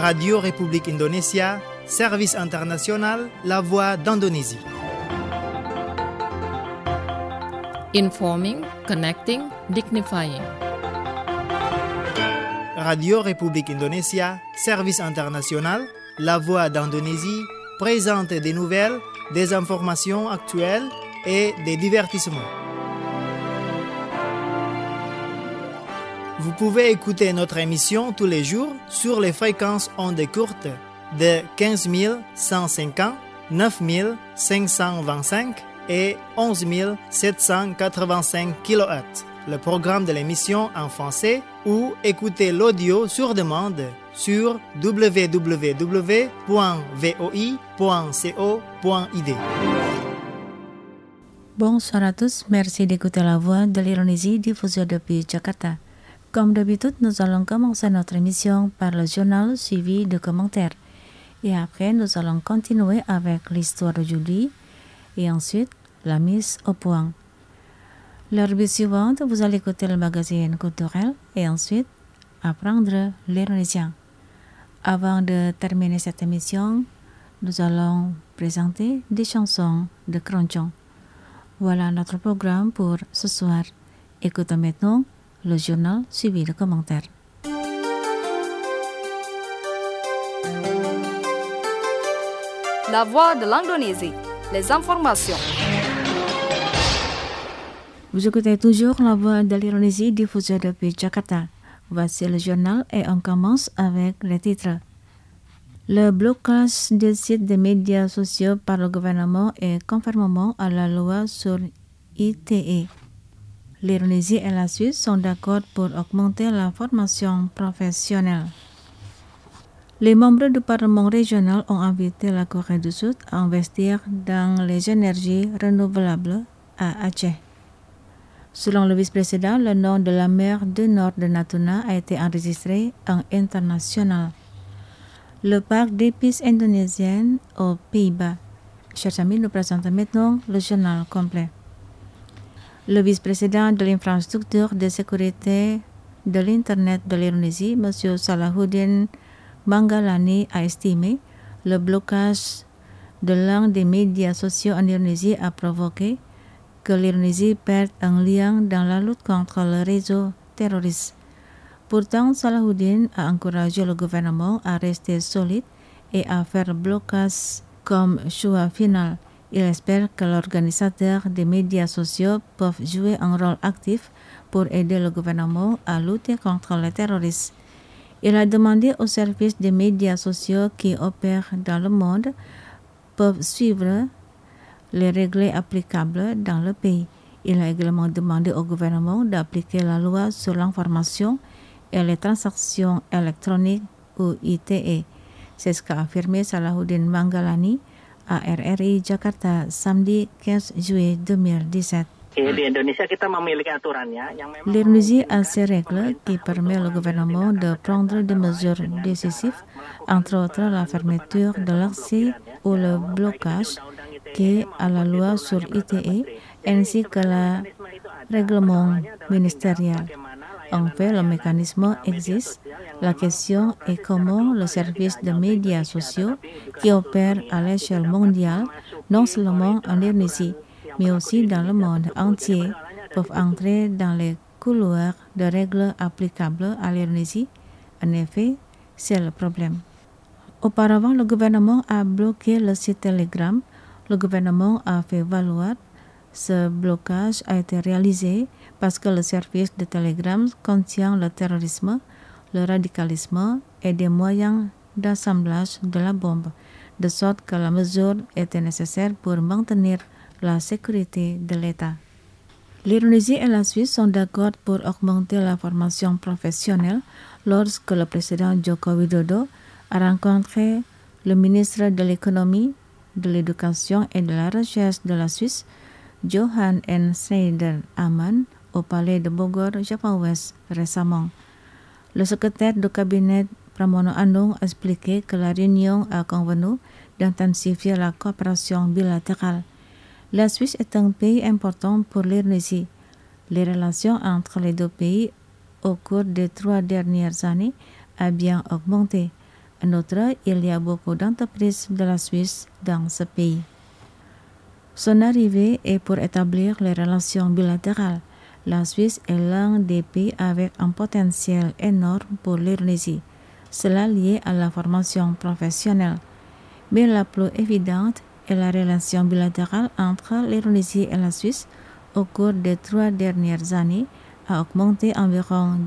Radio République Indonésia, Service International, La Voix d'Indonésie. Informing, connecting, dignifying. Radio République Indonésia, Service International, La Voix d'Indonésie présente des nouvelles, des informations actuelles et des divertissements. Vous pouvez écouter notre émission tous les jours sur les fréquences ondes courtes de 15 150, 9 525 et 11 785 kHz. Le programme de l'émission en français ou écouter l'audio sur demande sur www.voi.co.id. Bonsoir à tous, merci d'écouter la voix de l'Indonésie diffusée depuis Jakarta. Comme d'habitude, nous allons commencer notre émission par le journal suivi de commentaires. Et après, nous allons continuer avec l'histoire d'aujourd'hui et ensuite la mise au point. L'heure suivante, vous allez écouter le magazine culturel et ensuite apprendre l'indonésien. Avant de terminer cette émission, nous allons présenter des chansons de Keroncong. Voilà notre programme pour ce soir. Écoutons maintenant le journal suivi de commentaires. La voix de l'Indonésie, les informations. Vous écoutez toujours la voix de l'Indonésie diffusée depuis Jakarta. Voici le journal et on commence avec les titres. Le blocage des sites des médias sociaux par le gouvernement est conformément à la loi sur ITE. L'Indonésie et la Suisse sont d'accord pour augmenter la formation professionnelle. Les membres du Parlement régional ont invité la Corée du Sud à investir dans les énergies renouvelables à Aceh. Selon le vice-président, le nom de la mer du nord de Natuna a été enregistré en international. Le parc d'épices indonésiennes aux Pays-Bas. Chers amis, nous présentons maintenant le journal complet. Le vice-président de l'infrastructure de sécurité de l'Internet de l'Indonésie, M. Salahuddin Manggalani, a estimé le blocage de l'un des médias sociaux en Indonésie a provoqué que l'Indonésie perde un lien dans la lutte contre le réseau terroriste. Pourtant, Salahuddin a encouragé le gouvernement à rester solide et à faire blocage comme choix final. Il espère que l'organisateur des médias sociaux peuvent jouer un rôle actif pour aider le gouvernement à lutter contre le terrorisme. Il a demandé aux services des médias sociaux qui opèrent dans le monde peuvent suivre les règles applicables dans le pays. Il a également demandé au gouvernement d'appliquer la loi sur l'information et les transactions électroniques ou ITE. C'est ce qu'a affirmé Salahuddin Manggalani à RRI Jakarta samedi 15 juillet 2017. L'Indonésie a ses règles qui permettent au gouvernement de prendre des mesures décisives, entre autres la fermeture de l'accès ou le blocage qui est à la loi sur ITE ainsi que le règlement ministériel. En fait, le mécanisme existe. La question est comment le service de médias sociaux qui opère à l'échelle mondiale, non seulement en Indonésie, mais aussi dans le monde entier, peuvent entrer dans les couloirs de règles applicables à l'Indonésie. En effet, c'est le problème. Auparavant, le gouvernement a bloqué le site Telegram. Le gouvernement a fait valoir ce blocage a été réalisé parce que le service de Telegram contient le terrorisme, le radicalisme et des moyens d'assemblage de la bombe, de sorte que la mesure était nécessaire pour maintenir la sécurité de l'État. L'Indonésie et la Suisse sont d'accord pour augmenter la formation professionnelle lorsque le président Joko Widodo a rencontré le ministre de l'économie, de l'éducation et de la recherche de la Suisse, Johan N. Schneider-Ammann, au palais de Bogor, Java Ouest, récemment. Le secrétaire du cabinet Pramono Anung a expliqué que la réunion a convenu d'intensifier la coopération bilatérale. La Suisse est un pays important pour l'Indonésie. Les relations entre les deux pays au cours des 3 dernières années a bien augmenté. En outre, il y a beaucoup d'entreprises de la Suisse dans ce pays. Son arrivée est pour établir les relations bilatérales. La Suisse est l'un des pays avec un potentiel énorme pour l'Indonésie, cela lié à la formation professionnelle. Mais la plus évidente est la relation bilatérale entre l'Indonésie et la Suisse au cours des 3 dernières années a augmenté environ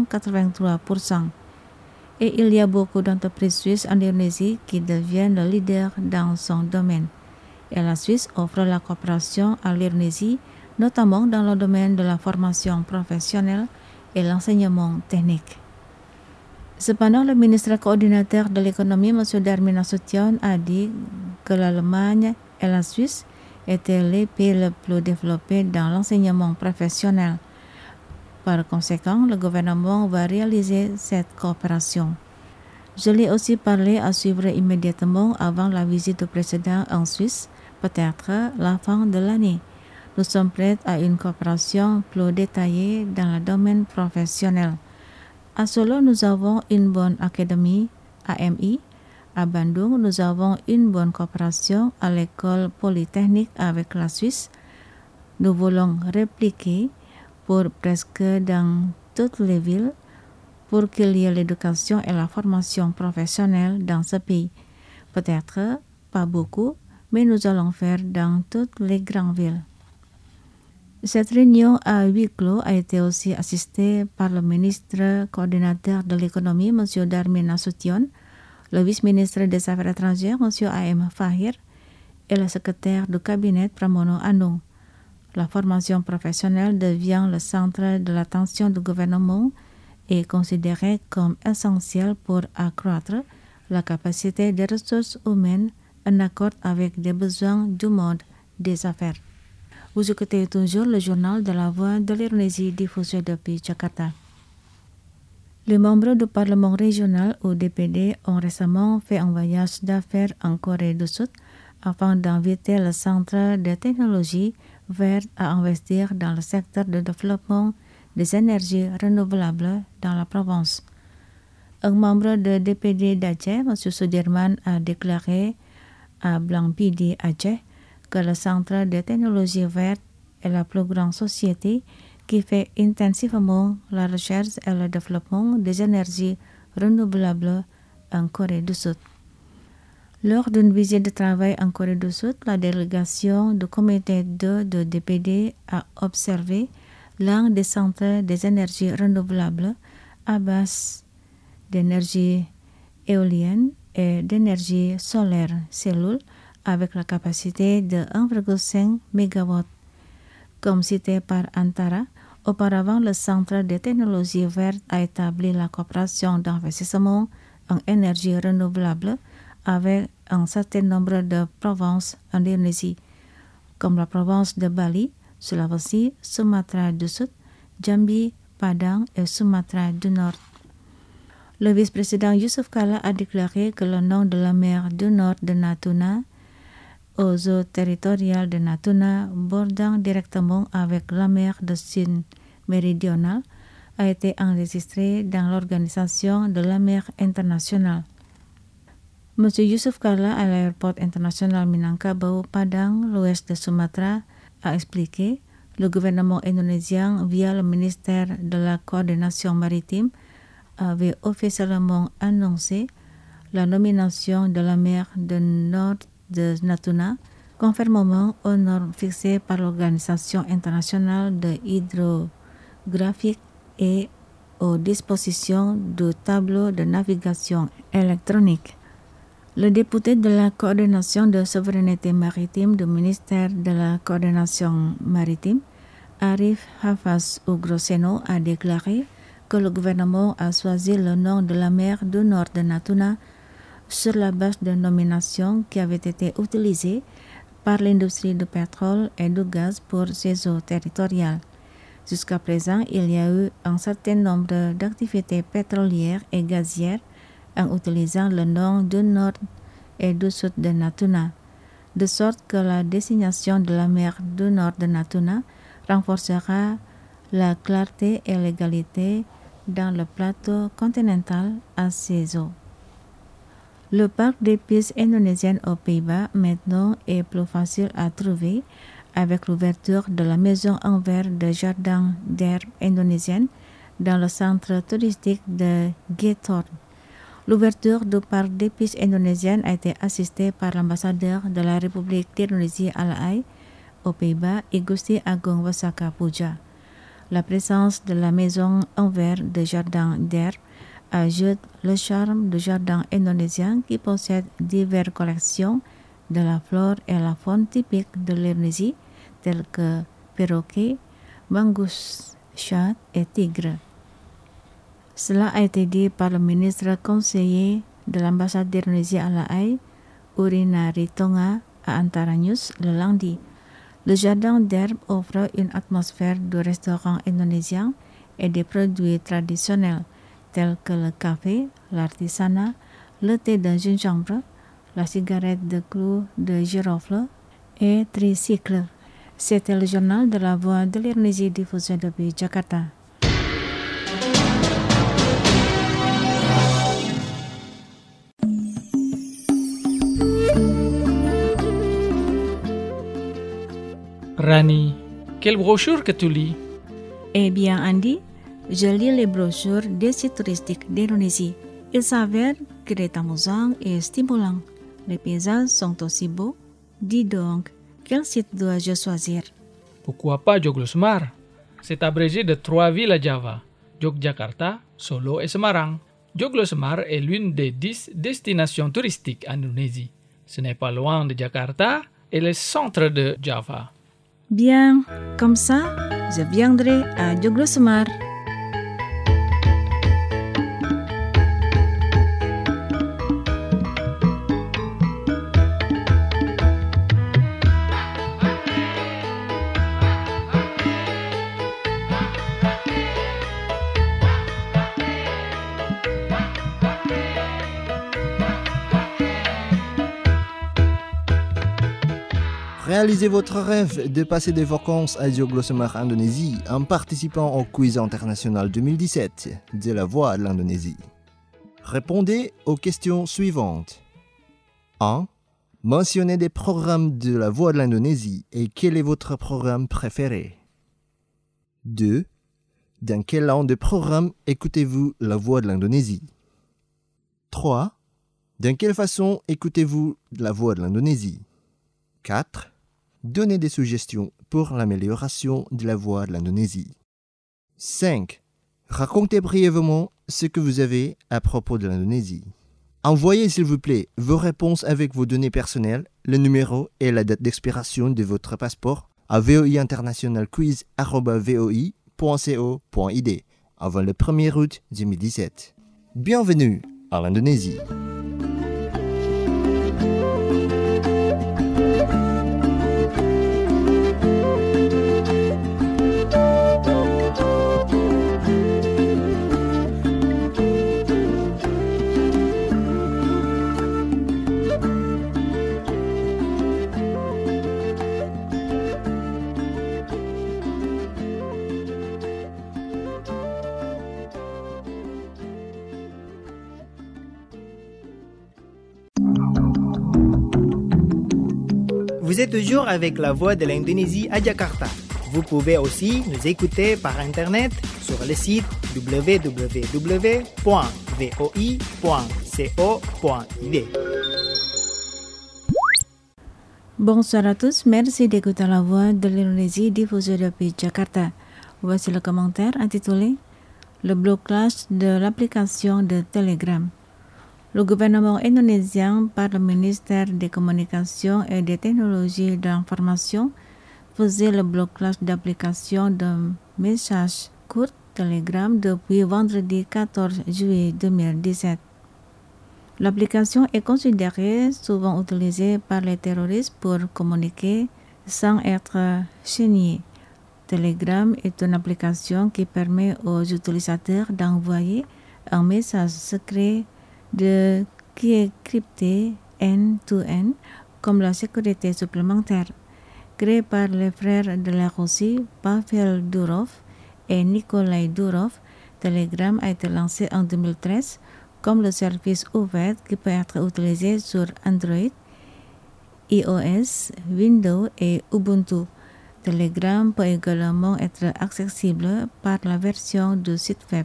283%. Et il y a beaucoup d'entreprises suisses en Indonésie qui deviennent le leader dans son domaine. Et la Suisse offre la coopération à l'Indonésie, notamment dans le domaine de la formation professionnelle et l'enseignement technique. Cependant, le ministre coordinateur de l'économie, M. Darmin Nasution, a dit que l'Allemagne et la Suisse étaient les pays les plus développés dans l'enseignement professionnel. Par conséquent, le gouvernement va réaliser cette coopération. Je l'ai aussi parlé à suivre immédiatement avant la visite du président en Suisse, peut-être la fin de l'année. Nous sommes prêts à une coopération plus détaillée dans le domaine professionnel. À Solo, nous avons une bonne académie, AMI. À Bandung, nous avons une bonne coopération à l'école polytechnique avec la Suisse. Nous voulons répliquer pour presque dans toutes les villes pour qu'il y ait l'éducation et la formation professionnelle dans ce pays. Peut-être pas beaucoup, mais nous allons faire dans toutes les grandes villes. Cette réunion à huis clos a été aussi assistée par le ministre coordinateur de l'économie, M. Darmin Nasution, le vice-ministre des Affaires étrangères, M. A.M. Fahir, et le secrétaire du cabinet Pramono Anung. La formation professionnelle devient le centre de l'attention du gouvernement et est considérée comme essentielle pour accroître la capacité des ressources humaines en accord avec les besoins du monde des affaires. Vous écoutez toujours le journal de la Voix de l'Indonésie diffusé depuis Jakarta. Les membres du Parlement régional ou DPD ont récemment fait un voyage d'affaires en Corée du Sud afin d'inviter le Centre de technologie verte à investir dans le secteur de développement des énergies renouvelables dans la province. Un membre de DPD d'Aceh, M. Sudirman, a déclaré à Blankpidi Aceh que le Centre de technologie verte est la plus grande société qui fait intensivement la recherche et le développement des énergies renouvelables en Corée du Sud. Lors d'une visite de travail en Corée du Sud, la délégation du comité 2 de DPD a observé l'un des centres des énergies renouvelables à base d'énergie éolienne et d'énergie solaire cellule avec la capacité de 1,5 MW. Comme cité par Antara, auparavant le Centre de technologie verte a établi la coopération d'investissement en énergie renouvelable avec un certain nombre de provinces en Indonésie, comme la province de Bali, Sulawesi, Sumatra du Sud, Jambi, Padang et Sumatra du Nord. Le vice-président Yusuf Kala a déclaré que le nom de la mer du Nord de Natuna, aux eaux territoriales de Natuna bordant directement avec la mer de Chine méridionale, a été enregistré dans l'Organisation de la mer internationale. M. Yusuf Kala à l'aéroport international Minangkabau Padang, l'ouest de Sumatra, a expliqué le gouvernement indonésien, via le ministère de la coordination maritime, avait officiellement annoncé la nomination de la mer du Nord de Natuna, conformément aux normes fixées par l'Organisation internationale de hydrographie et aux dispositions du tableau de navigation électronique. Le député de la coordination de souveraineté maritime du ministère de la coordination maritime, Arif Hafaz Ugroseno, a déclaré que le gouvernement a choisi le nom de la mer du Nord de Natuna sur la base de nomination qui avait été utilisée par l'industrie du pétrole et du gaz pour ses eaux territoriales. Jusqu'à présent, il y a eu un certain nombre d'activités pétrolières et gazières en utilisant le nom du Nord et du Sud de Natuna, de sorte que la désignation de la mer du Nord de Natuna renforcera la clarté et l'égalité dans le plateau continental à ces eaux. Le parc d'épices indonésienne aux Pays-Bas maintenant est plus facile à trouver avec l'ouverture de la maison en verre de jardin d'herbe indonésienne dans le centre touristique de Getorn. L'ouverture du parc d'épices indonésienne a été assistée par l'ambassadeur de la République d'Indonésie à La Haye, aux Pays-Bas, Igusti Agung Wasaka Puja. La présence de la maison en verre de jardin d'herbe ajoute le charme du jardin indonésien qui possède diverses collections de la flore et la faune typique de l'Indonésie, telles que perroquets, mangus, chat et tigres. Cela a été dit par le ministre conseiller de l'ambassade d'Indonésie à La Haye, Urina Ritonga, à Antara News le lundi. Le jardin d'herbe offre une atmosphère de restaurant indonésien et des produits traditionnels tels que le café, l'artisanat, le thé de gingembre, la cigarette de clou de girofle et tricycle. C'était le journal de la Voix de l'Indonésie diffusé depuis Jakarta. Rani, quelle brochure que tu lis? Eh bien, Andy, je lis les brochures des sites touristiques d'Indonésie. Il s'avère qu'il est amusant et stimulant. Les paysages sont aussi beaux. Dis donc, quel site dois-je choisir? Pourquoi pas Joglosemar? C'est abrégé de 3 villes à Java, Yogyakarta, Solo et Semarang. Joglosemar est l'une des 10 destinations touristiques en Indonésie. Ce n'est pas loin de Jakarta et le centre de Java. Bien, comme ça, je viendrai à Joglosemar. Réalisez votre rêve de passer des vacances à Joglosemar, Indonésie, en participant au quiz international 2017 de la Voix de l'Indonésie. Répondez aux questions suivantes. 1. Mentionnez des programmes de la Voix de l'Indonésie et quel est votre programme préféré. 2. Dans quel an de programme écoutez-vous la Voix de l'Indonésie. 3. Dans quelle façon écoutez-vous la Voix de l'Indonésie. 4. Donnez des suggestions pour l'amélioration de la voix de l'Indonésie. 5. Racontez brièvement ce que vous avez à propos de l'Indonésie. Envoyez s'il vous plaît vos réponses avec vos données personnelles, le numéro et la date d'expiration de votre passeport à voiinternationalquiz@voi.co.id avant le 1er août 2017. Bienvenue à l'Indonésie. Vous êtes toujours avec la Voix de l'Indonésie à Jakarta. Vous pouvez aussi nous écouter par Internet sur le site www.voi.co.id. Bonsoir à tous, merci d'écouter la Voix de l'Indonésie diffusée depuis Jakarta. Voici le commentaire intitulé « Le blocage de l'application de Telegram ». Le gouvernement indonésien, par le ministère des Communications et des Technologies de l'Information, faisait le blocage d'application de messages courts Telegram depuis vendredi 14 juillet 2017. L'application est considérée souvent utilisée par les terroristes pour communiquer sans être signée. Telegram est une application qui permet aux utilisateurs d'envoyer un message secret qui est crypté end-to-end comme la sécurité supplémentaire. Créé par les frères de la Russie, Pavel Durov et Nikolai Durov, Telegram a été lancé en 2013 comme le service ouvert qui peut être utilisé sur Android, iOS, Windows et Ubuntu. Telegram peut également être accessible par la version du site web.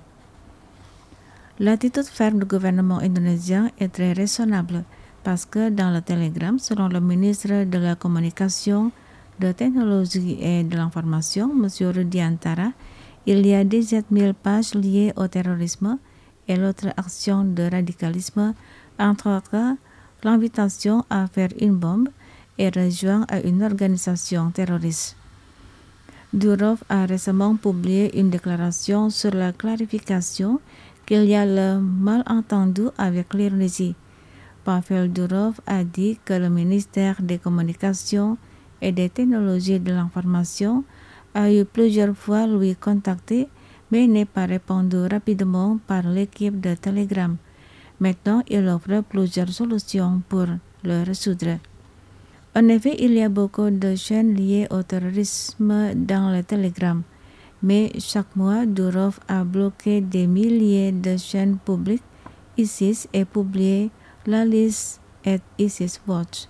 L'attitude ferme du gouvernement indonésien est très raisonnable parce que dans le Telegram, selon le ministre de la Communication, de Technologie et de l'Information, M. Rudiantara, il y a 17 000 pages liées au terrorisme et l'autre action de radicalisme, entre autres l'invitation à faire une bombe et rejoindre à une organisation terroriste. Durov a récemment publié une déclaration sur la clarification qu'il y a le malentendu avec l'Indonésie. Pavel Durov a dit que le ministère des Communications et des Technologies de l'Information a eu plusieurs fois lui contacté, mais n'est pas répondu rapidement par l'équipe de Telegram. Maintenant, il offre plusieurs solutions pour le résoudre. En effet, il y a beaucoup de chaînes liées au terrorisme dans le Telegram, mais chaque mois, Durov a bloqué des milliers de chaînes publiques ISIS et publié la liste @ISIS Watch.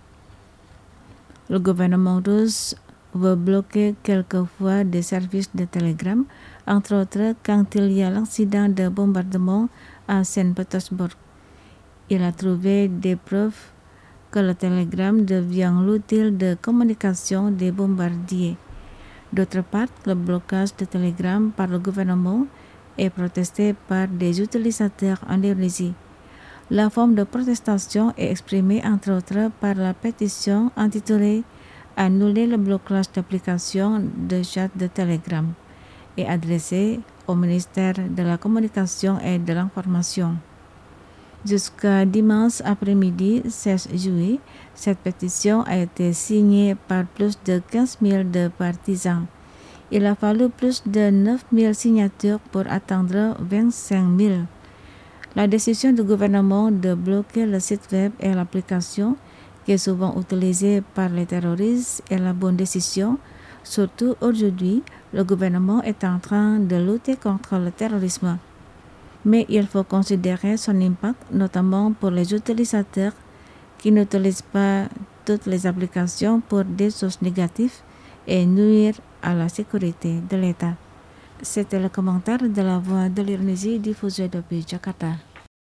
Le gouvernement russe veut bloquer quelquefois des services de Telegram, entre autres quand il y a l'accident de bombardement à Saint-Pétersbourg. Il a trouvé des preuves que le Telegram devient l'outil de communication des bombardiers. D'autre part, le blocage de Telegram par le gouvernement est protesté par des utilisateurs en Indonésie. La forme de protestation est exprimée entre autres par la pétition intitulée « Annuler le blocage d'applications de chat de Telegram » et adressée au ministère de la Communication et de l'Information. Jusqu'à dimanche après-midi 16 juillet, cette pétition a été signée par plus de 15 000 de partisans. Il a fallu plus de 9 000 signatures pour atteindre 25 000. La décision du gouvernement de bloquer le site web et l'application, qui est souvent utilisée par les terroristes, est la bonne décision. Surtout aujourd'hui, le gouvernement est en train de lutter contre le terrorisme. Mais il faut considérer son impact, notamment pour les utilisateurs qui n'utilisent pas toutes les applications pour des choses négatives et nuire à la sécurité de l'État. C'était le commentaire de la Voix de l'Indonésie diffusé depuis Jakarta.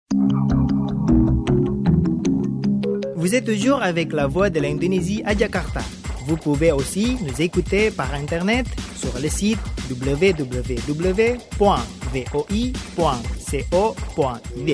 Vous êtes toujours avec la Voix de l'Indonésie à Jakarta. Vous pouvez aussi nous écouter par Internet sur le site www.voi.co.id.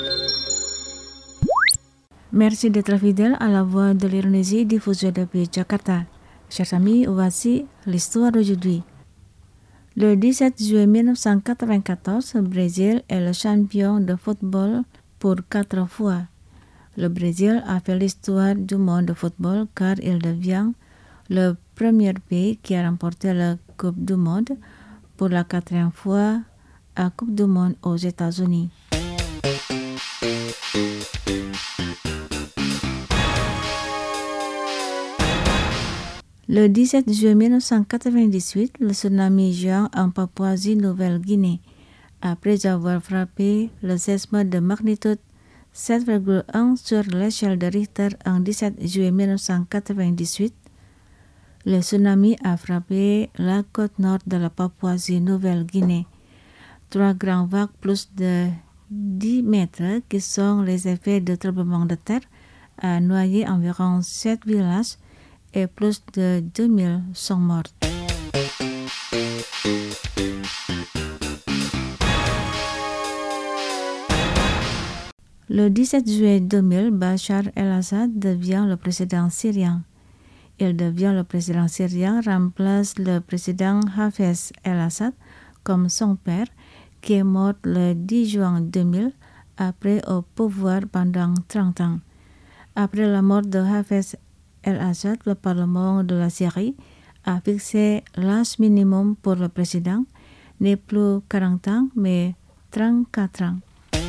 Merci d'être fidèle à la Voix de l'Indonésie diffusée depuis Jakarta. Chers amis, voici l'histoire d'aujourd'hui. Le 17 juillet 1994, le Brésil est le champion de football pour 4 fois. Le Brésil a fait l'histoire du monde de football car il devient le premier pays qui a remporté la Coupe du Monde pour la 4e fois à Coupe du Monde aux États-Unis. Le 17 juillet 1998, le tsunami géant en Papouasie-Nouvelle-Guinée, après avoir frappé le séisme de magnitude 7,1 sur l'échelle de Richter en 17 juillet 1998, le tsunami a frappé la côte nord de la Papouasie-Nouvelle-Guinée. 3 grandes vagues plus de 10 mètres, qui sont les effets de tremblement de terre, a noyé environ 7 villages et plus de 2000 sont morts. Le 17 juillet 2000, Bachar el-Assad devient le président syrien. Il devient le président syrien, remplace le président Hafez el-Assad comme son père, qui est mort le 10 juin 2000, après au pouvoir pendant 30 ans. Après la mort de Hafez el-Assad, le Parlement de la Syrie a fixé l'âge minimum pour le président, n'est plus 40 ans, mais 34 ans.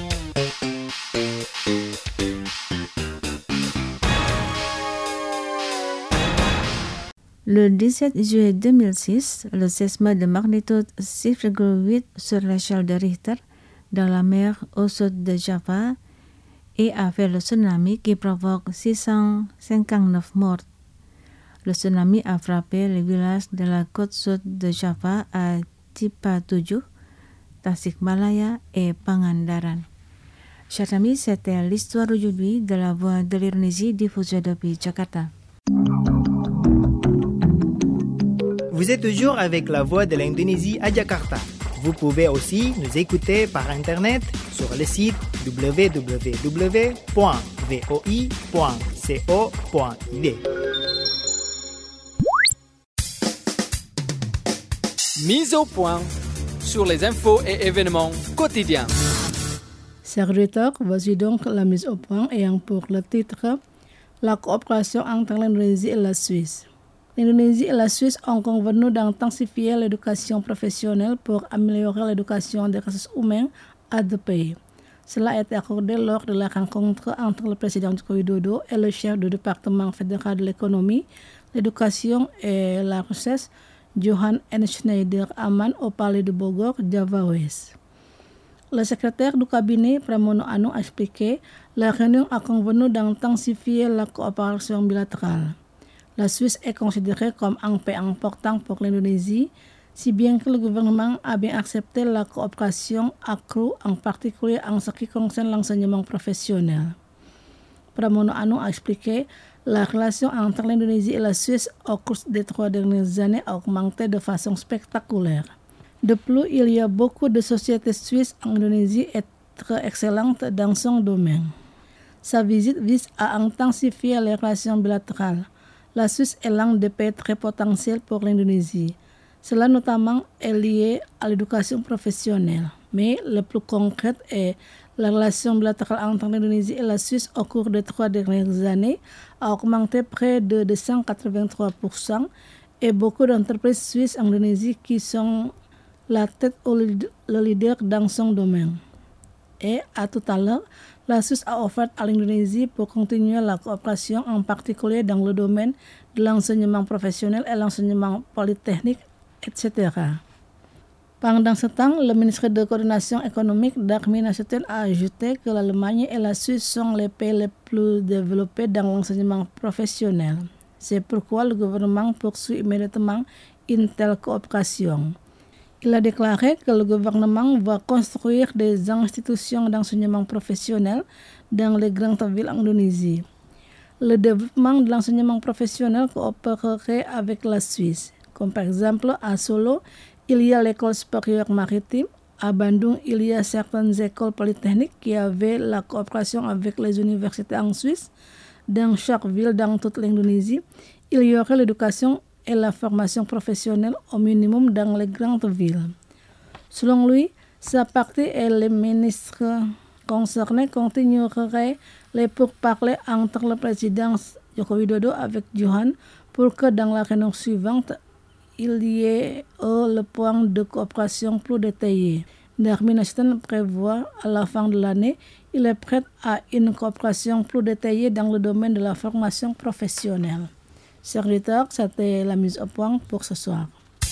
Le 17 juillet 2006, le séisme de magnitude 6,8 sur l'échelle de Richter dans la mer au sud de Java et a fait le tsunami qui provoque 659 morts. Le tsunami a frappé les villages de la côte sud de Java à Cipatuju, Tasikmalaya et Pangandaran. Chers amis, c'était l'histoire aujourd'hui de la Voix de l'Indonésie diffusée depuis Jakarta. Vous êtes toujours avec la Voix de l'Indonésie à Jakarta. Vous pouvez aussi nous écouter par Internet sur le site www.voi.co.id. Mise au point sur les infos et événements quotidiens. Chers auditeurs, voici donc la mise au point ayant pour le titre la coopération entre l'Indonésie et la Suisse. L'Indonésie et la Suisse ont convenu d'intensifier l'éducation professionnelle pour améliorer l'éducation des ressources humaines à deux pays. Cela a été accordé lors de la rencontre entre le président Joko Widodo et le chef du département fédéral de l'économie, l'éducation et la recherche, Johan N. Schneider Aman, au palais de Bogor, Java Ouest. Le secrétaire du cabinet, Pramono Anung, a expliqué la réunion a convenu d'intensifier la coopération bilatérale. La Suisse est considérée comme un pays important pour l'Indonésie, si bien que le gouvernement a bien accepté la coopération accrue, en particulier en ce qui concerne l'enseignement professionnel. Pramono Anung a expliqué la relation entre l'Indonésie et la Suisse au cours des 3 dernières années a augmenté de façon spectaculaire. De plus, il y a beaucoup de sociétés suisses en Indonésie être excellentes dans son domaine. Sa visite vise à intensifier les relations bilatérales. La Suisse est l'un des pays très potentiels pour l'Indonésie. Cela notamment est lié à l'éducation professionnelle. Mais le plus concret est la relation bilatérale entre l'Indonésie et la Suisse au cours des 3 dernières années a augmenté près de 283% et beaucoup d'entreprises suisses en Indonésie qui sont la tête ou le leader dans son domaine. Et à tout à l'heure, la Suisse a offert à l'Indonésie pour continuer la coopération, en particulier dans le domaine de l'enseignement professionnel et l'enseignement polytechnique, etc. Pendant ce temps, le ministre de coordination économique Darmin Nasution a ajouté que l'Allemagne et la Suisse sont les pays les plus développés dans l'enseignement professionnel. C'est pourquoi le gouvernement poursuit immédiatement une telle coopération. Il a déclaré que le gouvernement va construire des institutions d'enseignement professionnel dans les grandes villes en Indonésie. Le développement de l'enseignement professionnel coopérerait avec la Suisse. Comme par exemple à Solo, il y a l'école supérieure maritime. À Bandung, il y a certaines écoles polytechniques qui avaient la coopération avec les universités en Suisse. Dans chaque ville, dans toute l'Indonésie, il y aurait l'éducation et la formation professionnelle au minimum dans les grandes villes. Selon lui, sa partie et les ministres concernés continueraient les pourparlers entre le président Joko Widodo avec Johan pour que dans la réunion suivante, il y ait le point de coopération plus détaillé. Darmin Nasution prévoit à la fin de l'année, il est prêt à une coopération plus détaillée dans le domaine de la formation professionnelle. Chers auditeurs, c'était la mise au point pour ce soir.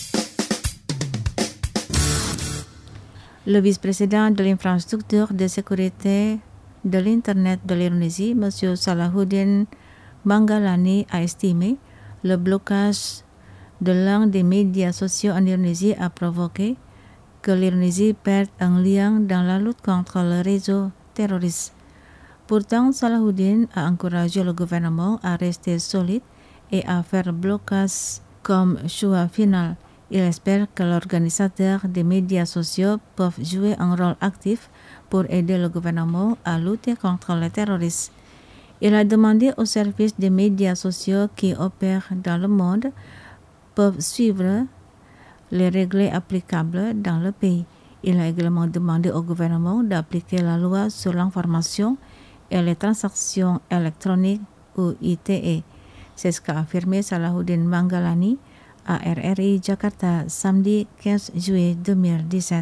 Le vice-président de l'infrastructure de sécurité de l'Internet de l'Indonésie, M. Salahuddin Manggalani, a estimé le blocage de l'un des médias sociaux en Indonésie a provoqué que l'Indonésie perde un lien dans la lutte contre le réseau terroriste. Pourtant, Salahuddin a encouragé le gouvernement à rester solide et à faire blocage comme choix final. Il espère que les organisateurs des médias sociaux peuvent jouer un rôle actif pour aider le gouvernement à lutter contre le terrorisme. Il a demandé aux services des médias sociaux qui opèrent dans le monde peuvent suivre les règles applicables dans le pays. Il a également demandé au gouvernement d'appliquer la loi sur l'information et les transactions électroniques ou ITE. C'est ce qu'a affirmé Salahuddin Manggalani à RRI Jakarta samedi 15 juillet 2017.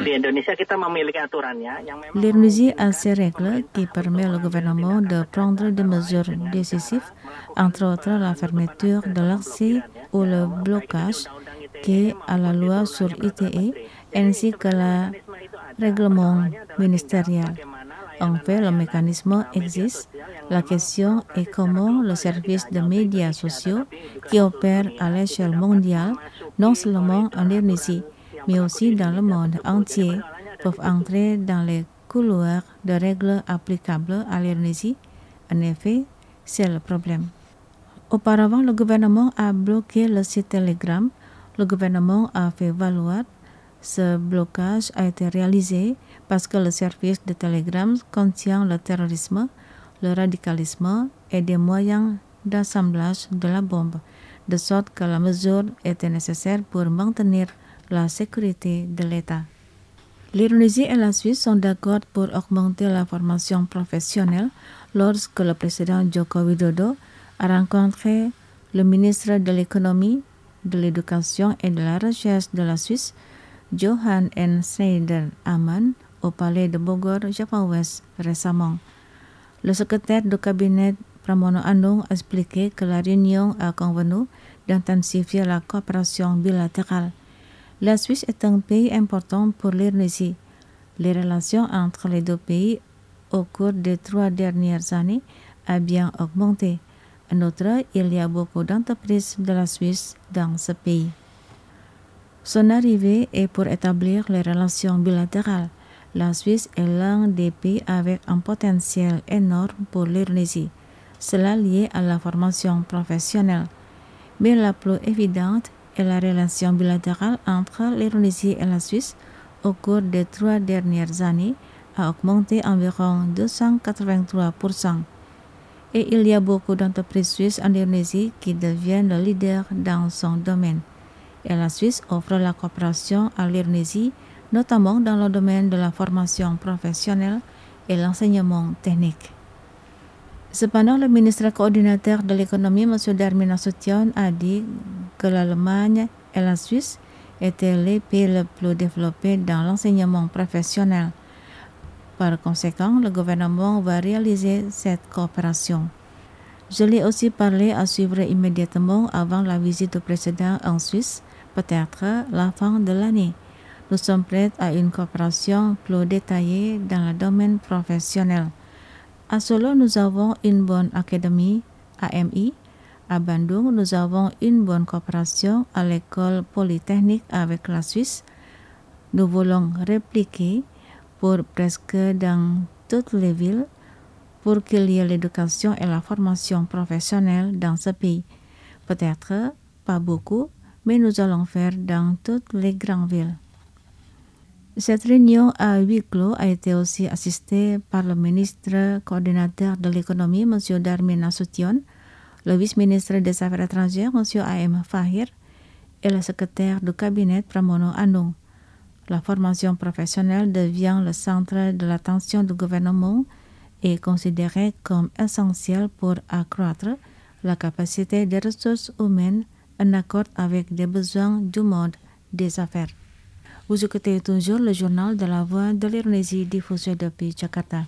L'Indonésie a ses règles qui permettent au gouvernement de prendre des mesures décisives, entre autres la fermeture de l'accès ou le blocage qui est à la loi sur ITE, ainsi que la règlement ministériel. En fait, le mécanisme existe. La question est comment le service de médias sociaux qui opère à l'échelle mondiale, non seulement en Indonésie, mais aussi dans le monde entier, peuvent entrer dans les couloirs de règles applicables à l'Indonésie. En effet, c'est le problème. Auparavant, le gouvernement a bloqué le site Telegram. Le gouvernement a fait valoir ce blocage a été réalisé parce que le service de Telegram contient le terrorisme, le radicalisme et des moyens d'assemblage de la bombe, de sorte que la mesure était nécessaire pour maintenir la sécurité de l'État. L'Indonésie et la Suisse sont d'accord pour augmenter la formation professionnelle lorsque le président Joko Widodo a rencontré le ministre de l'Économie, de l'Éducation et de la Recherche de la Suisse, Johan N. Schneider-Ammann, au palais de Bogor, Java-Ouest, récemment. Le secrétaire du cabinet Pramono Anung a expliqué que la réunion a convenu d'intensifier la coopération bilatérale. La Suisse est un pays important pour l'Indonésie. Les relations entre les deux pays au cours des 3 dernières années ont bien augmenté. En outre, il y a beaucoup d'entreprises de la Suisse dans ce pays. Son arrivée est pour établir les relations bilatérales. La Suisse est l'un des pays avec un potentiel énorme pour l'Indonésie, cela lié à la formation professionnelle. Mais la plus évidente est la relation bilatérale entre l'Indonésie et la Suisse au cours des 3 dernières années a augmenté environ 283%. Et il y a beaucoup d'entreprises suisses en Indonésie qui deviennent le leader dans son domaine. Et la Suisse offre la coopération à l'Indonésie, notamment dans le domaine de la formation professionnelle et l'enseignement technique. Cependant, le ministre coordinateur de l'économie, M. Darmin Nasution, a dit que l'Allemagne et la Suisse étaient les pays les plus développés dans l'enseignement professionnel. Par conséquent, le gouvernement va réaliser cette coopération. Je l'ai aussi parlé à suivre immédiatement avant la visite du président en Suisse, peut-être la fin de l'année. Nous sommes prêts à une coopération plus détaillée dans le domaine professionnel. À Solo, nous avons une bonne académie, AMI. À Bandung, nous avons une bonne coopération à l'école polytechnique avec la Suisse. Nous voulons répliquer pour presque dans toutes les villes pour qu'il y ait l'éducation et la formation professionnelle dans ce pays. Peut-être pas beaucoup, mais nous allons faire dans toutes les grandes villes. Cette réunion à huis clos a été aussi assistée par le ministre coordinateur de l'économie, M. Darmin Nasution, le vice-ministre des Affaires étrangères, M. A.M. Fahir, et le secrétaire du cabinet Pramono Anung. La formation professionnelle devient le centre de l'attention du gouvernement et est considérée comme essentielle pour accroître la capacité des ressources humaines en accord avec les besoins du monde des affaires. Vous écoutez toujours le journal de la Voix de l'Indonésie diffusé depuis Jakarta.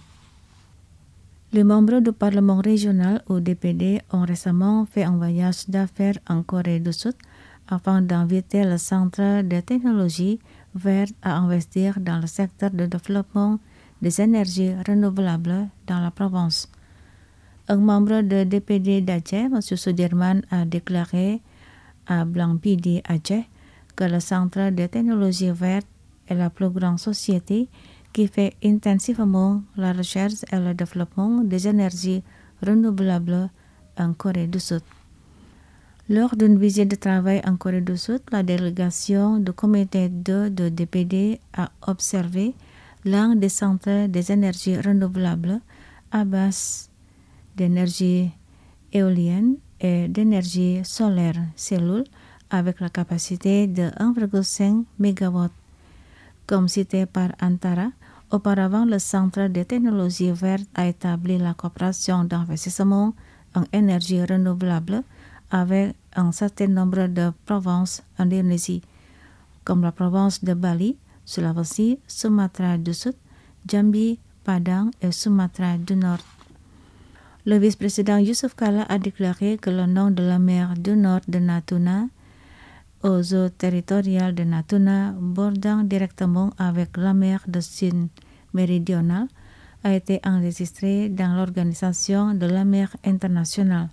Les membres du Parlement régional ou DPD ont récemment fait un voyage d'affaires en Corée du Sud afin d'inviter le Centre de technologie verte à investir dans le secteur de développement des énergies renouvelables dans la province. Un membre de DPD d'Aceh, M. Sudirman, a déclaré à Blankpidi Aceh que le Centre de technologie verte est la plus grande société qui fait intensivement la recherche et le développement des énergies renouvelables en Corée du Sud. Lors d'une visite de travail en Corée du Sud, la délégation du comité 2 de DPD a observé l'un des centres des énergies renouvelables à base d'énergie éolienne et d'énergie solaire cellule avec la capacité de 1,5 MW. Comme cité par Antara, auparavant le Centre de technologie verte a établi la coopération d'investissement en énergie renouvelable avec un certain nombre de provinces en Indonésie, comme la province de Bali, Sulawesi, Sumatra du Sud, Jambi, Padang et Sumatra du Nord. Le vice-président Yusuf Kala a déclaré que le nom de la mer du Nord de Natuna aux eaux territoriales de Natuna bordant directement avec la mer de Chine méridionale a été enregistré dans l'Organisation de la mer internationale.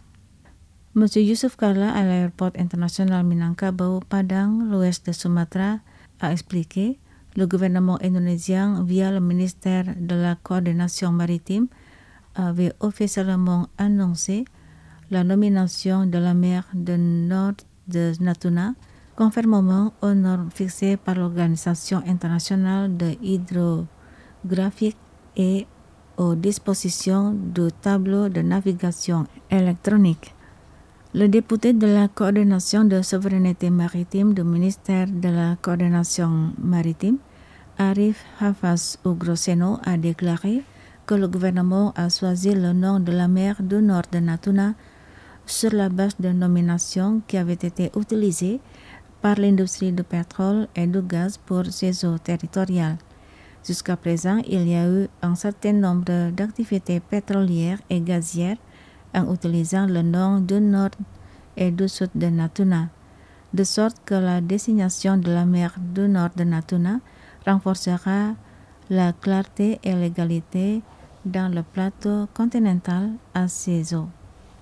M. Yusuf Kalla à l'aéroport international Minangkabau Padang, l'ouest de Sumatra, a expliqué le gouvernement indonésien, via le ministère de la Coordination maritime, avait officiellement annoncé la nomination de la mer du nord de Natuna, conformément aux normes fixées par l'Organisation internationale de hydrographique et aux dispositions du tableau de navigation électronique. Le député de la coordination de souveraineté maritime du ministère de la coordination maritime, Arif Hafaz Ugroseno, a déclaré que le gouvernement a choisi le nom de la mer du nord de Natuna sur la base de nomination qui avait été utilisée par l'industrie du pétrole et du gaz pour ses eaux territoriales. Jusqu'à présent, il y a eu un certain nombre d'activités pétrolières et gazières en utilisant le nom du nord et du sud de Natuna, de sorte que la désignation de la mer du nord de Natuna renforcera la clarté et l'égalité dans le plateau continental à ces eaux.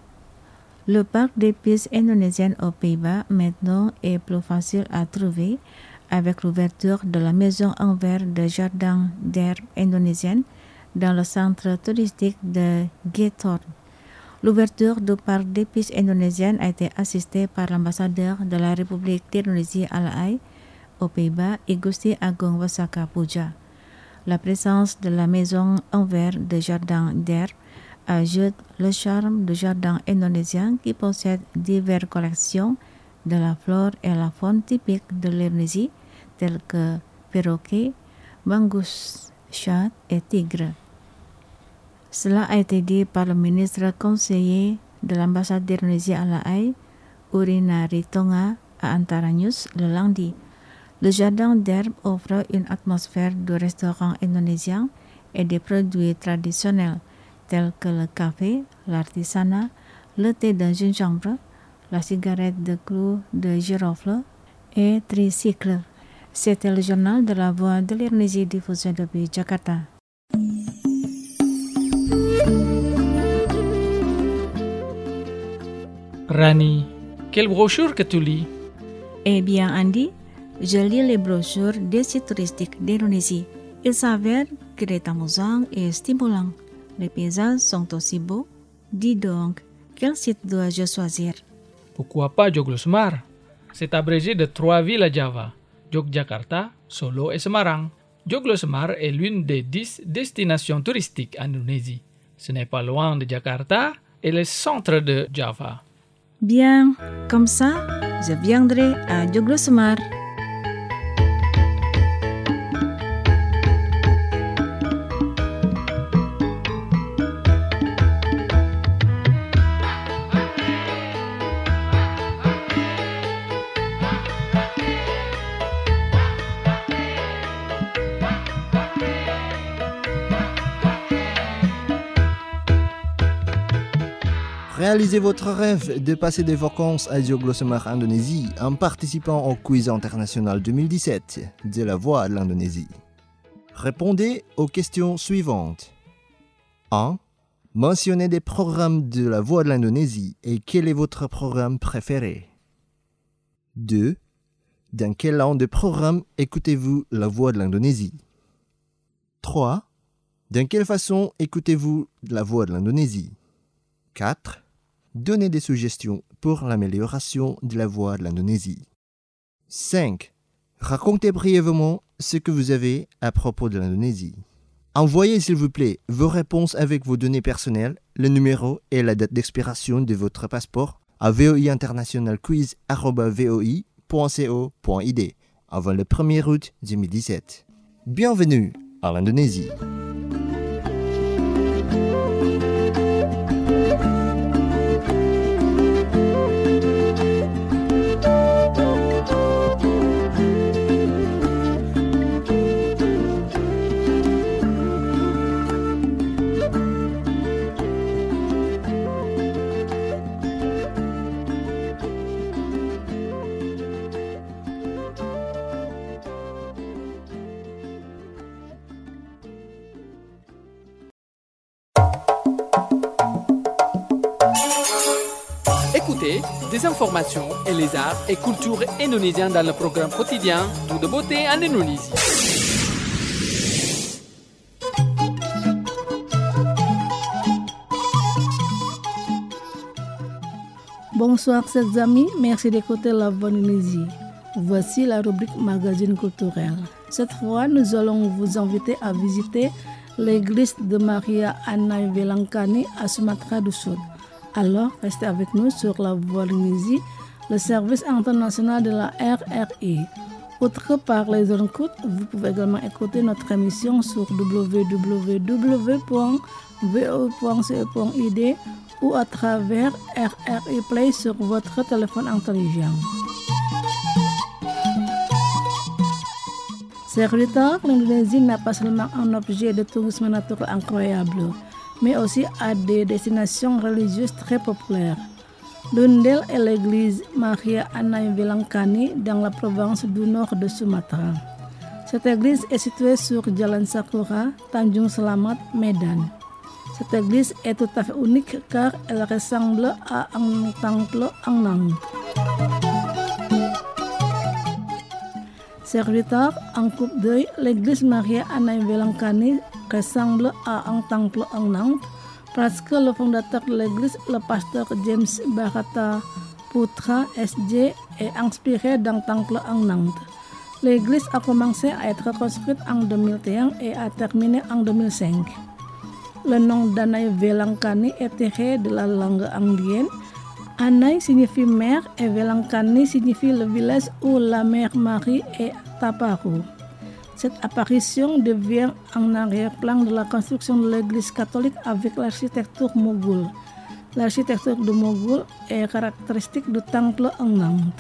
Le parc d'épices indonésiennes aux Pays-Bas maintenant est plus facile à trouver avec l'ouverture de la maison en verre de jardin d'herbe indonésienne dans le centre touristique de Getorn. L'ouverture du parc d'épices indonésienne a été assistée par l'ambassadeur de la République d'Indonésie à La Haye, aux Pays-Bas, Igusti Agung Wasaka Puja. La présence de la maison en verre de jardin d'herbe ajoute le charme du jardin indonésien qui possède diverses collections de la flore et la faune typique de l'Indonésie, telles que perroquets, mangus, chat et tigres. Cela a été dit par le ministre conseiller de l'ambassade d'Indonésie à La Haye, Urina Ritonga, à Antara News le lundi. Le jardin d'herbe offre une atmosphère de restaurant indonésien et des produits traditionnels tels que le café, l'artisanat, le thé de gingembre, la cigarette de clou de girofle et tricycle. C'était le journal de la Voix de l'Indonésie diffusé depuis Jakarta. Rani, quelle brochure que tu lis? Eh bien, Andy, je lis les brochures des sites touristiques d'Indonésie. Il s'avère qu'il est amusant et stimulant. Les paysages sont aussi beaux. Dis donc, quel site dois-je choisir? Pourquoi pas Joglosemar? C'est abrégé de 3 villes à Java, Yogyakarta, Solo et Semarang. Joglosemar est l'une des 10 destinations touristiques en Indonésie. Ce n'est pas loin de Jakarta et le centre de Java. Bien, comme ça, je viendrai à Joglosemar. Réalisez votre rêve de passer des vacances à Joglosemar, Indonésie, en participant au quiz international 2017 de la Voix de l'Indonésie. Répondez aux questions suivantes. 1. Mentionnez des programmes de la Voix de l'Indonésie et quel est votre programme préféré. 2. Dans quel an de programme écoutez-vous la Voix de l'Indonésie. 3. Dans quelle façon écoutez-vous la Voix de l'Indonésie. 4. Donnez des suggestions pour l'amélioration de la voix de l'Indonésie. 5. Racontez brièvement ce que vous avez à propos de l'Indonésie. Envoyez s'il vous plaît vos réponses avec vos données personnelles, le numéro et la date d'expiration de votre passeport à voiinternationalquiz@voi.co.id avant le 1er août 2017. Bienvenue à l'Indonésie. écouter des informations et les arts et cultures indonésiens dans le programme quotidien Tout de beauté en Indonésie. Bonsoir chers amis, merci d'écouter la Voix d'Indonésie. Voici la rubrique magazine culturel. Cette fois, nous allons vous inviter à visiter l'église de Maria Anai Velangkani à Sumatra du Sud. Alors, restez avec nous sur la Voix d'Indonésie, le service international de la RRI. Outre par les zones courtes, vous pouvez également écouter notre émission sur www.vo.ce.id ou à travers RRI Play sur votre téléphone intelligent. Chers auditeurs, l'Indonésie n'a pas seulement un objet de tourisme naturel incroyable, mais aussi à des destinations religieuses très populaires. L'une d'elles est l'église Maria Anai Velangkani dans la province du nord de Sumatra. Cette église est située sur Jalan Sakura, Tanjung Selamat, Medan. Cette église est tout à fait unique car elle ressemble à un temple en Inde. Serviteur en coupe d'œil, l'église Maria Anai Velangkani ressemble à un temple en Inde parce que le fondateur de l'église, le pasteur James Bharata Putra SJ, est inspiré d'un temple en Inde. L'église a commencé à être construite en 2001 et a terminé en 2005. Le nom d'Anai Velangkani est tiré de la langue indienne. Anai signifie mère et Velangkani signifie le village où la mère Marie est apparue. Cette apparition devient un arrière-plan de la construction de l'église catholique avec l'architecture moghole. L'architecture de Moghol est caractéristique du temple en Inde.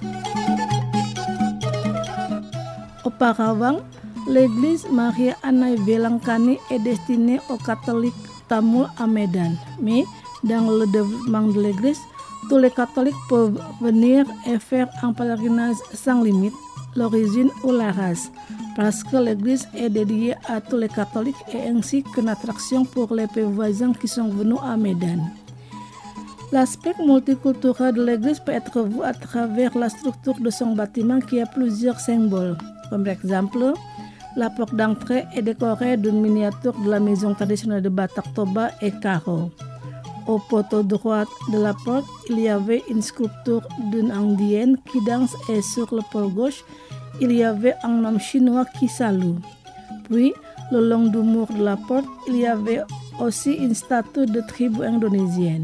Auparavant, l'église Maria Anai Velangkani est destinée aux catholiques tamouls à Medan, mais dans le développement de l'église, tous les catholiques peuvent venir et faire un pèlerinage sans limite, l'origine ou la race, parce que l'église est dédiée à tous les catholiques et ainsi qu'une attraction pour les pays voisins qui sont venus à Medan. L'aspect multiculturel de l'église peut être vu à travers la structure de son bâtiment qui a plusieurs symboles, comme par exemple, la porte d'entrée est décorée d'une miniature de la maison traditionnelle de Batak Toba et carreaux. Au poteau droit de la porte, il y avait une sculpture d'une indienne qui danse et sur le pôle gauche, il y avait un homme chinois qui salue. Puis, le long du mur de la porte, il y avait aussi une statue de tribu indonésienne.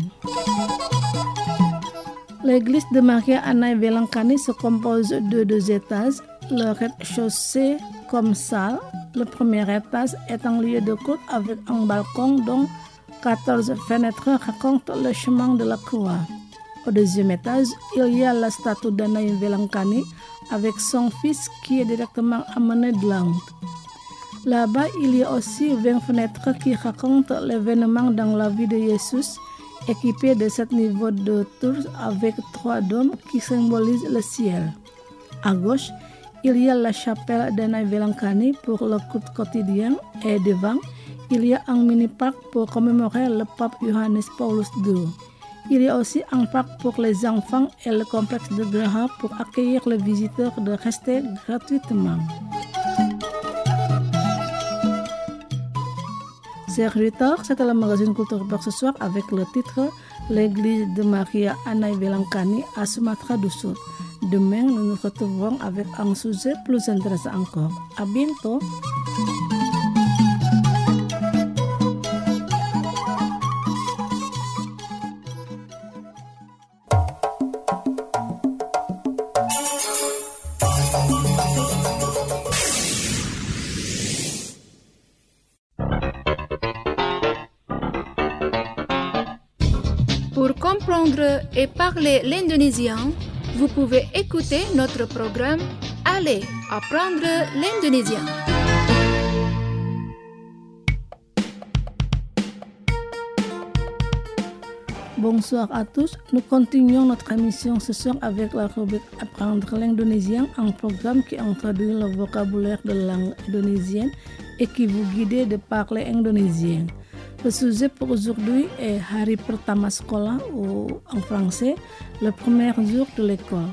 L'église de Maria Anai Velangkani se compose de 2 étages, le rez-de-chaussée comme salle. Le premier étage est un lieu de culte avec un balcon dont 14 fenêtres racontent le chemin de la croix. Au deuxième étage, il y a la statue d'Anai Velangkani avec son fils qui est directement amené de l'Inde. Là-bas, il y a aussi 20 fenêtres qui racontent l'événement dans la vie de Jésus, équipées de 7 niveaux de tours avec 3 dômes qui symbolisent le ciel. À gauche, il y a la chapelle d'Anai Velangkani pour le culte quotidien et devant, il y a un mini-parc pour commémorer le pape Johannes Paulus II. Il y a aussi un parc pour les enfants et le complexe de Graha pour accueillir les visiteurs de rester gratuitement. Chers auditeurs, c'était le magazine Culture pour ce soir avec le titre L'église de Maria Anai Velangkani à Sumatra du Sud. Demain, nous nous retrouverons avec un sujet plus intéressant encore. À bientôt! Pour comprendre et parler l'indonésien, vous pouvez écouter notre programme Allez apprendre l'indonésien. Bonsoir à tous, nous continuons notre émission ce soir avec la rubrique Apprendre l'indonésien, un programme qui introduit le vocabulaire de la langue indonésienne et qui vous guide de parler indonésien. Le sujet pour aujourd'hui est hari pertama sekolah ou en français, le premier jour de l'école.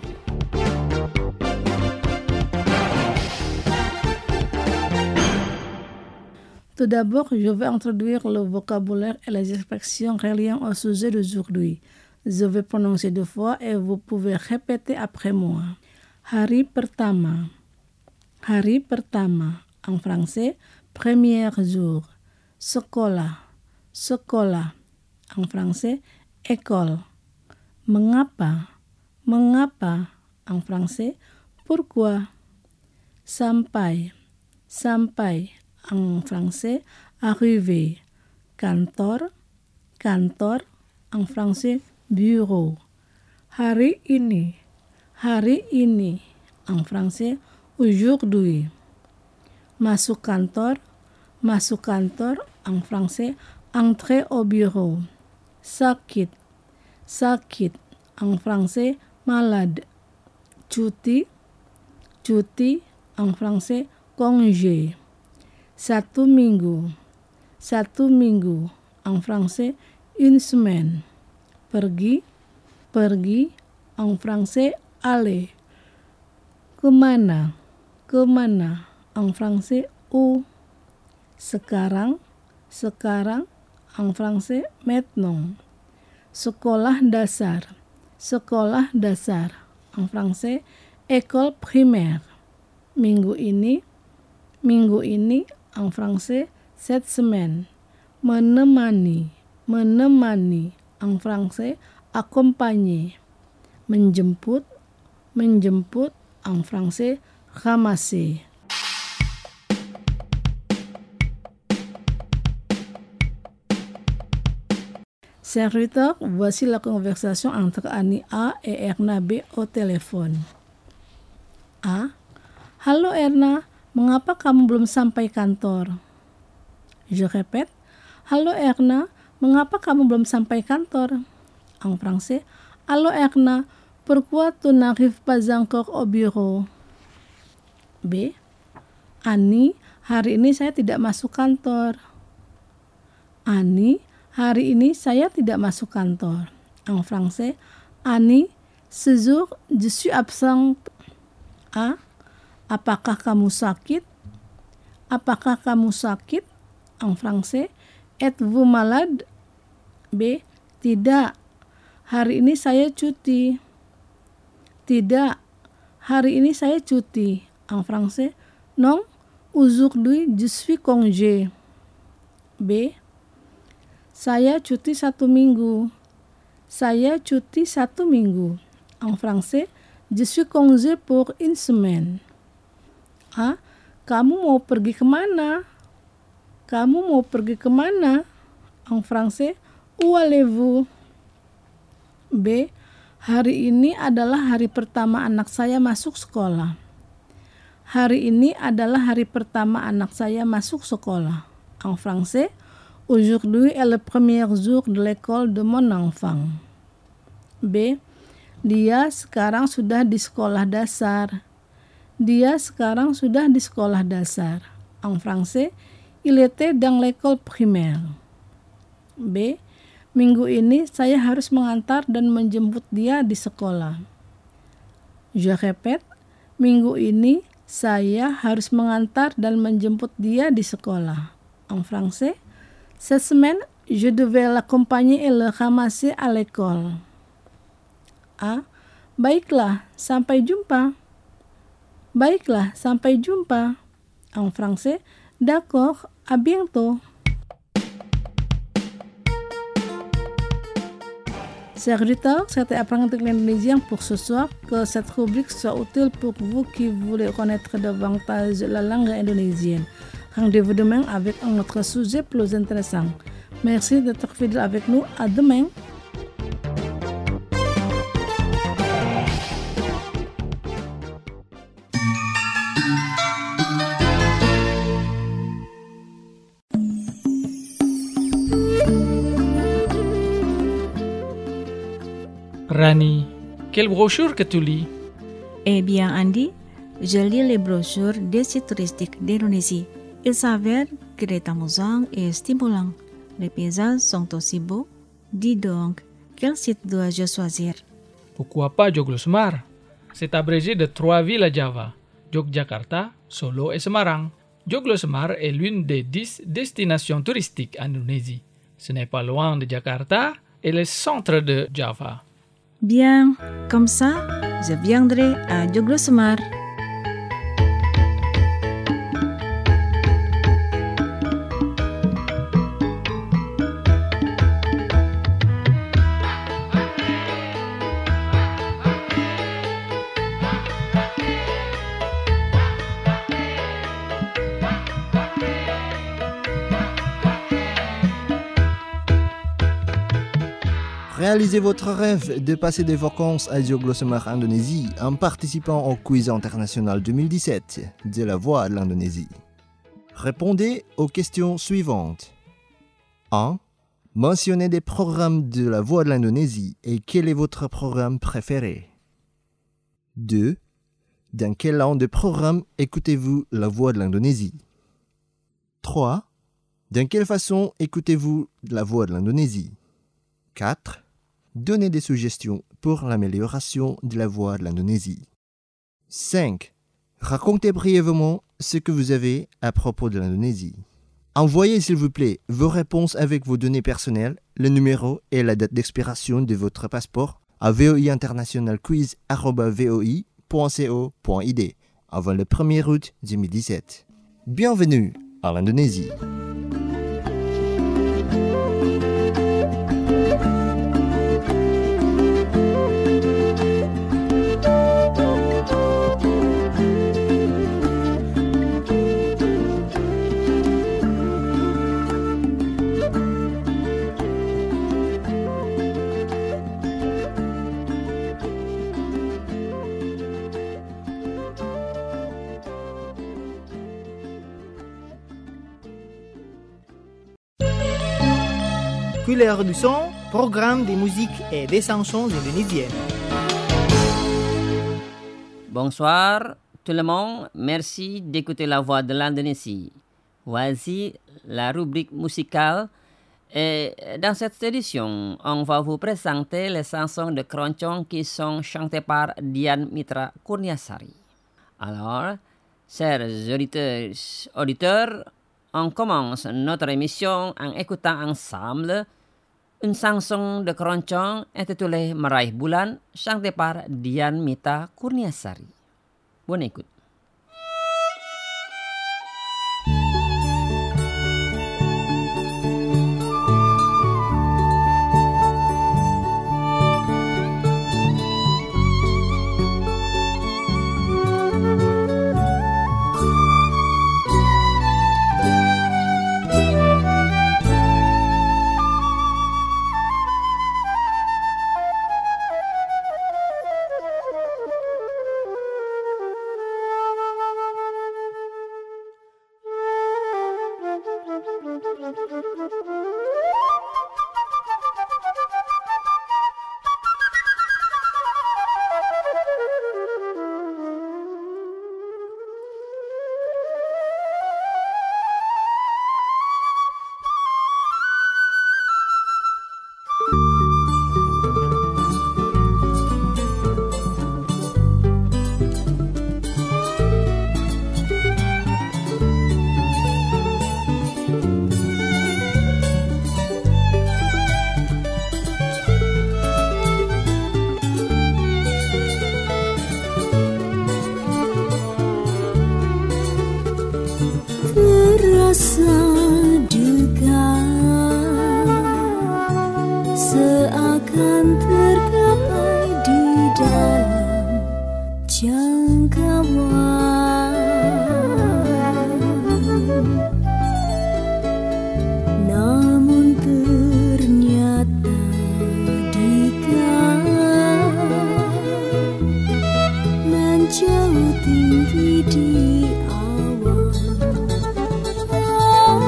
Tout d'abord, je vais introduire le vocabulaire et les expressions reliant au sujet d'aujourd'hui. Je vais prononcer 2 fois et vous pouvez répéter après moi. Hari pertama. Hari pertama. En français, premier jour. Sekolah. Sekolah. En français, école. Mengapa. Mengapa. En français, pourquoi. Sampai. Sampai. En français, arriver. Kantor. Kantor. En français, bureau. Hari ini. Hari ini. En français, aujourd'hui. Masuk kantor. Masuk kantor. En français, entrer au bureau. Sakit. Sakit. En français, malade. Cuti. Cuti. En français, congé. 1 minggu. 1 minggu. En français, une semaine. Pergi. Pergi. En français, aller. Kemana. Kemana. En français, où. Sekarang. Sekarang. En français, maintenant. Sekolah dasar. Sekolah dasar. En français, école primaire. Minggu ini. Minggu ini. En français, cette semaine. Menemani. Menemani. En français, accompagner. Menjemput. Menjemput. En français, ramasser. Serviteur, voici la conversation entre Annie A et Erna B au téléphone. A. Halo Erna, mengapa kamu belum sampai kantor? Je répète. Halo Erna, mengapa kamu belum sampai kantor? En français, Halo Erna, pourquoi tu n'arrives pas encore au bureau? B. Annie, hari ini saya tidak masuk kantor. Annie, hari ini saya tidak masuk kantor. En français, Annie, ce jour, je suis absente. A. Apakah kamu sakit? Apakah kamu sakit? En français, êtes-vous malade? B. Tidak. Hari ini saya cuti. Tidak. Hari ini saya cuti. En français, non. Aujourd'hui, je suis congé. B. Saya cuti 1 minggu. Saya cuti 1 minggu. En français, je suis congé pour une semaine. A. Kamu mau pergi kemana? Kamu mau pergi kemana? En français, où allez-vous? B. Hari ini adalah hari pertama anak saya masuk sekolah. Hari ini adalah hari pertama anak saya masuk sekolah. En français, aujourd'hui est le premier jour de l'école de mon enfant. B. Dia sekarang sudah di sekolah dasar. Dia sekarang sudah di sekolah dasar. En français, il était dans l'école primaire. B. Minggu ini saya harus mengantar dan menjemput dia di sekolah. Je répète, minggu ini saya harus mengantar dan menjemput dia di sekolah. En français, cette semaine, je devais l'accompagner et le ramasser à l'école. A. Baiklah, sampai jumpa. Baiklah, sampai jumpa. En français, d'accord, à bientôt. Chers auditeurs, c'était Apprendre l'indonésien pour ce soir. Que cette rubrique soit utile pour vous qui voulez connaître davantage la langue indonésienne. Rendez-vous demain avec un autre sujet plus intéressant. Merci d'être fidèle avec nous. À demain. Rani, quelle brochure que tu lis? Eh bien, Andy, je lis les brochures des sites touristiques d'Indonésie. Il s'avère que est amusant et stimulant. Les paysages sont aussi beaux. Dis donc, quel site dois-je choisir? Pourquoi pas Joglosemar? C'est abrégé de 3 villes à Java, Yogyakarta, Solo et Semarang. Joglosemar est l'une des 10 destinations touristiques en Indonésie. Ce n'est pas loin de Jakarta et le centre de Java. Bien, comme ça, je viendrai à Joglosemar. Réalisez votre rêve de passer des vacances à Joglosemar, Indonésie, en participant au Quiz international 2017 de la Voix de l'Indonésie. Répondez aux questions suivantes. 1. Mentionnez des programmes de la Voix de l'Indonésie et quel est votre programme préféré. 2. Dans quel genre de programme écoutez-vous la Voix de l'Indonésie. 3. Dans quelle façon écoutez-vous la Voix de l'Indonésie. 4. Donnez des suggestions pour l'amélioration de la voix de l'Indonésie. 5. Racontez brièvement ce que vous avez à propos de l'Indonésie. Envoyez s'il vous plaît vos réponses avec vos données personnelles, le numéro et la date d'expiration de votre passeport à voiinternational@voi.co.id avant le 1er août 2017. Bienvenue à l'Indonésie. Couleur du son, programme de musique et des chansons indonésiennes. Bonsoir tout le monde, merci d'écouter la voix de l'Indonésie. Voici la rubrique musicale et dans cette édition, on va vous présenter les chansons de Keroncong qui sont chantées par Dian Mitra Kurniasari. Alors, chers auditeurs, on commence notre émission en écoutant ensemble une chanson de Keroncong intitulée Meraih Bulan, chantée par Dian Mitra Kurniasari. Bonne écoute. Seakan tergapai di dalam jangkauan, namun ternyata dikau menjauh tinggi di awan.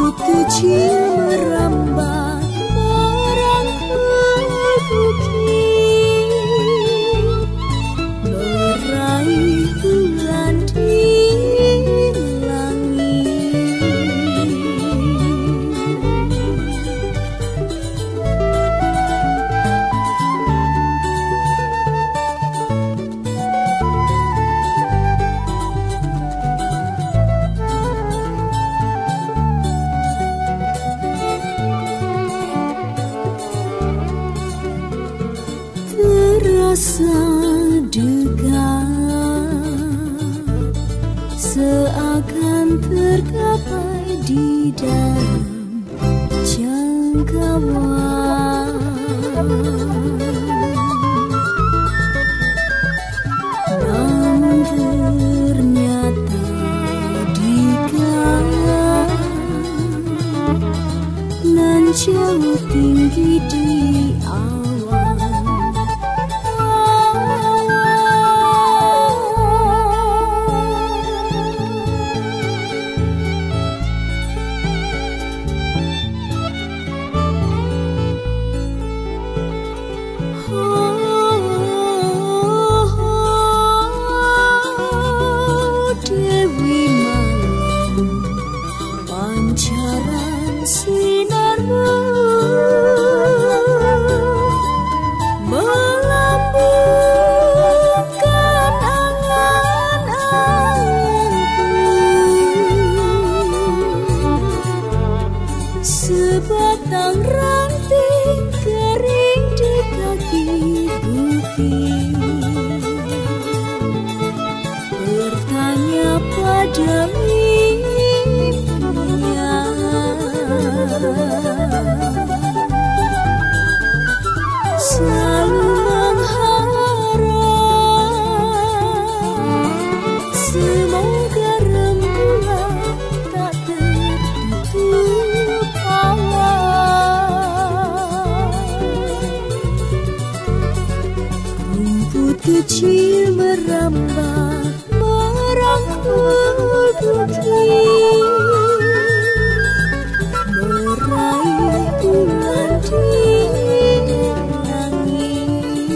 kecil merambat merangkul bukit, meraih bulan di langit. Terasa dekat, seakan tergapai di dalam jangkauan. Namun ternyata dekat nan jauh tinggi di awan. Dewi malam, pancaran sinarmu melambungkan angan-anganku. Sebatang ranting kering di kaki bukit bertanya pada mimpinya. Selalu mengharap semoga rembulan tak tertutup awan. Rumput kecil merambat merangkul bukit, meraih bulan di langit.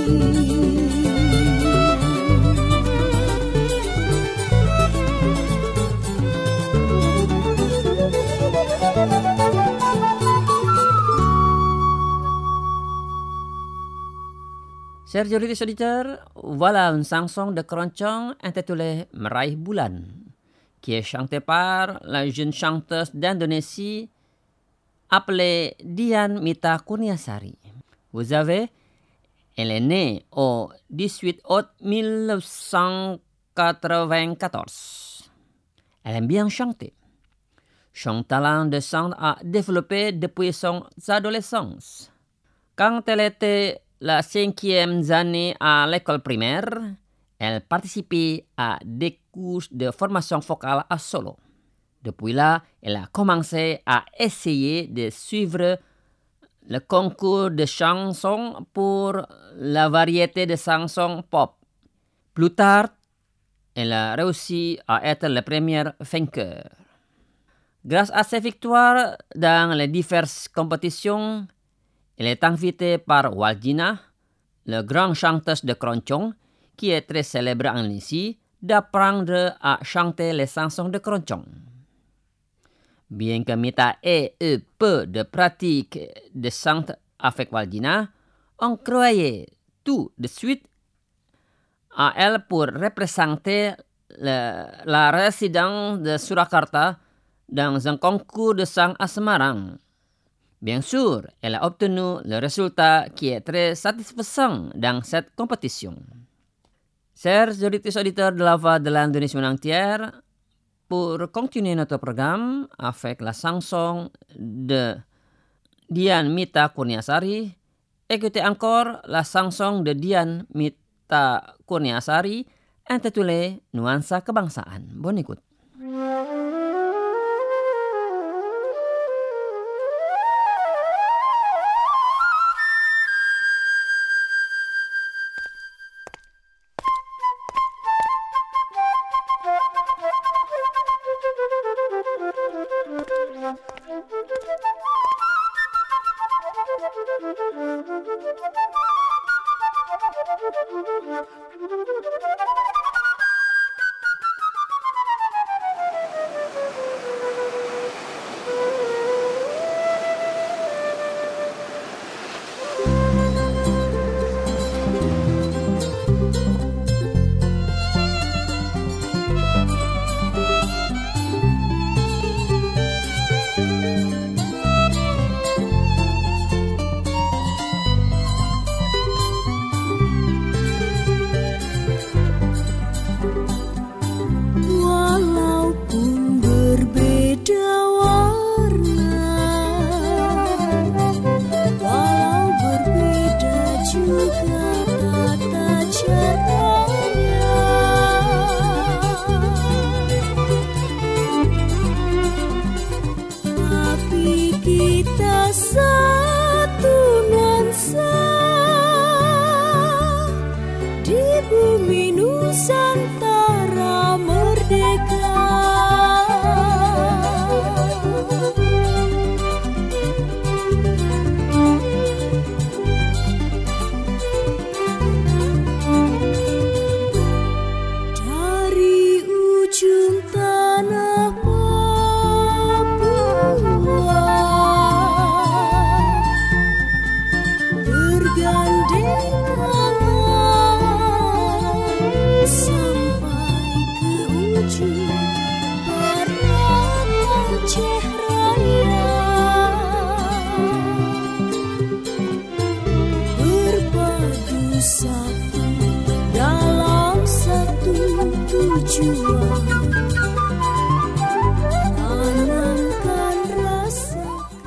Chers auditeurs, voilà une chanson de Keroncong intitulée Meraih Bulan, qui est chantée par la jeune chanteuse d'Indonésie appelée Dian Mita Kurniasari. Vous savez, elle est née au 18 août 1994. Elle aime bien chanter. Son talent de chant a développé depuis son adolescence. Quand elle était la 5e année à l'école primaire, elle participait à des cours de formation vocale à solo. Depuis là, elle a commencé à essayer de suivre le concours de chansons pour la variété de chansons pop. Plus tard, elle a réussi à être la première vainqueur. Grâce à ses victoires dans les diverses compétitions, elle est invitée par Waldina, le grand chanteur de Keroncong, qui est très célèbre en Indonésie, d'apprendre à chanter les chansons de Keroncong. Bien que Mita ait eu peu de pratique de chant avec Waldina, on croyait tout de suite à elle pour représenter la résidence de Surakarta dans un concours de chant à Semarang. Bien sûr, elle a obtenu le résultat qui est très satisfaisant dans cette compétition. Chers auditeurs de la Voix de l'Indonésie entière, pour continuer notre programme avec la chanson de Dian Mita Kurniasari, écoutez encore la chanson de Dian Mita Kurniasari intitulée Nuansa Kebangsaan. Bonne écoute. satu nuansa di bumi Nusantara merdeka. Dari ujung tanah Papua bergandeng tangan sampai ke ujung barat Aceh Raya, berpadu satu dalam satu tujuan, tanamkan rasa.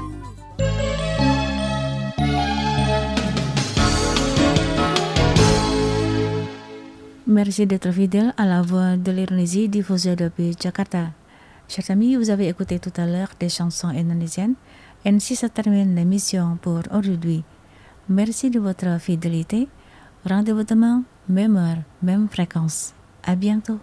Merci d'être fidèle à la voix de l'Indonésie diffusée depuis Jakarta. Chers amis, vous avez écouté tout à l'heure des chansons indonésiennes. Ainsi se termine l'émission pour aujourd'hui. Merci de votre fidélité. Rendez-vous demain, même heure, même fréquence. À bientôt.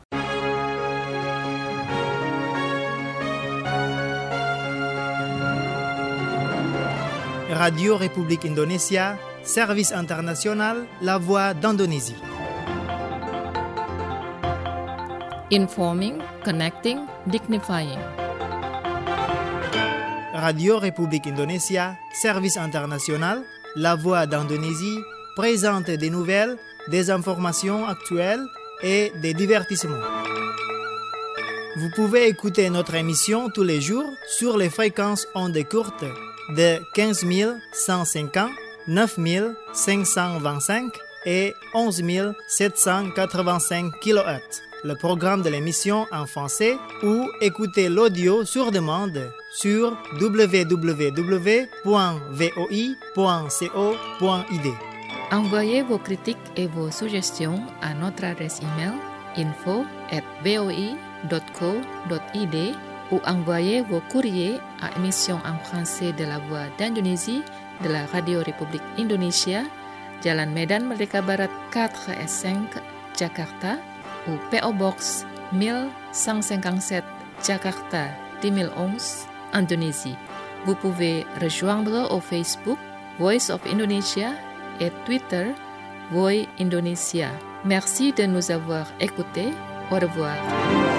Radio République Indonésia, service international, la voix d'Indonésie. Informing, connecting, dignifying. Radio République Indonésia, service international, la voix d'Indonésie, présente des nouvelles, des informations actuelles et des divertissements. Vous pouvez écouter notre émission tous les jours sur les fréquences ondes courtes de 15 150, 9 525 et 11 785 kHz. Le programme de l'émission en français ou écouter l'audio sur demande sur www.voi.co.id. Envoyez vos critiques et vos suggestions à notre adresse email info@voi.co.id ou envoyez vos courriers à émission en français de la Voix d'Indonésie de la Radio République Indonésia, Jalan Medan Merdeka Barat 4S5, Jakarta, ou PO Box 1157 Jakarta 2011, Indonésie. Vous pouvez rejoindre au Facebook Voice of Indonesia et Twitter Voi Indonesia. Merci de nous avoir écoutés. Au revoir.